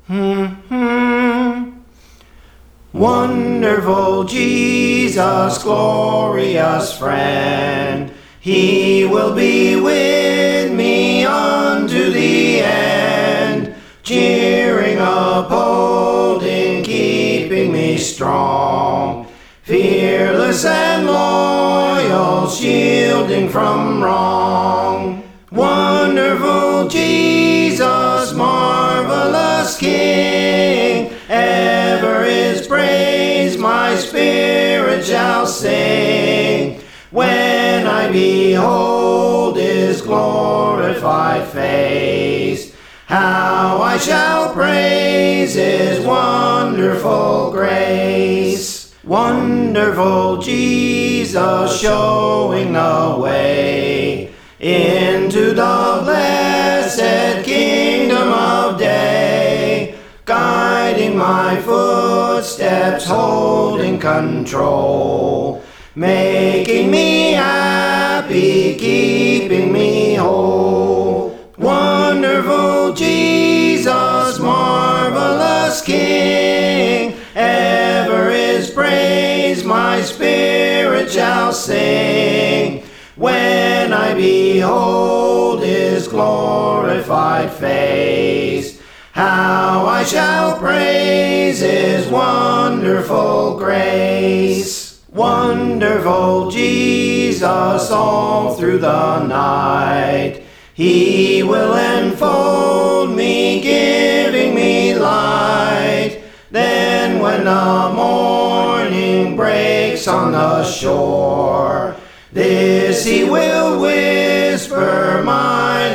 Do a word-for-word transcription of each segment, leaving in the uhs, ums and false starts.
Wonderful Jesus, glorious friend, He will be with me unto the end, cheering, upholding, keeping me strong, fearless and loyal, shielding from wrong. Wonderful Jesus, marvelous King, ever His praise my spirit shall sing, when I behold His glorified face. How I shall praise His wonderful grace. Wonderful Jesus, showing the way into the blessed kingdom of day, guiding my footsteps, holding control, making me happy, keeping me whole. Wonderful Jesus, marvelous King, ever His praise my spirit shall sing, when I behold His glorified face. How I shall praise His wonderful grace. Wonderful Jesus, all through the night He will enfold me, giving me light. Then when the morning breaks on the shore, this He will whisper, mine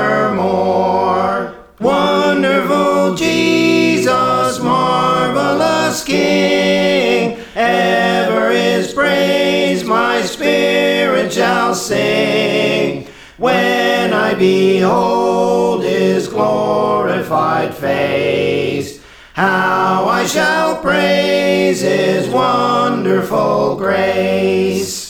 evermore. Wonderful Jesus, marvelous King, ever His praise my spirit shall sing, when I behold His glorified face. How I shall praise His wonderful grace.